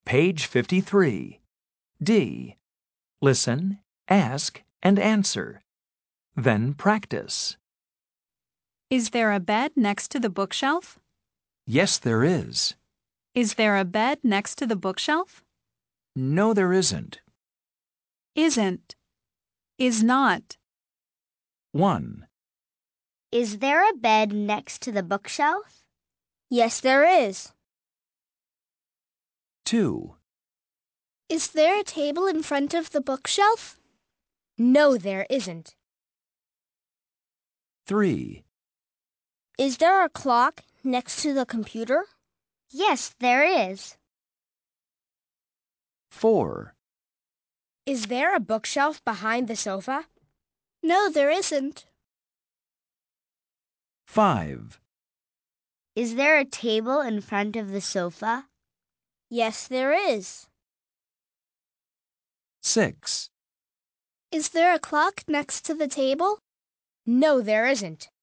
Page 53. D. Listen, ask, and answer. Then practice. Is there a bed next to the bookshelf? Yes, there is. Is there a bed next to the bookshelf? No, there isn't. Isn't. Is not. 1, Is there a bed next to the bookshelf? Yes, there is. 2, Is there a table in front of the bookshelf? No, there isn't. 3, Is there a clock next to the computer? Yes, there is. 4, Is there a bookshelf behind the sofa? No, there isn't. 5, Is there a table in front of the sofa? Yes, there is. 6, Is there a clock next to the table? No, there isn't.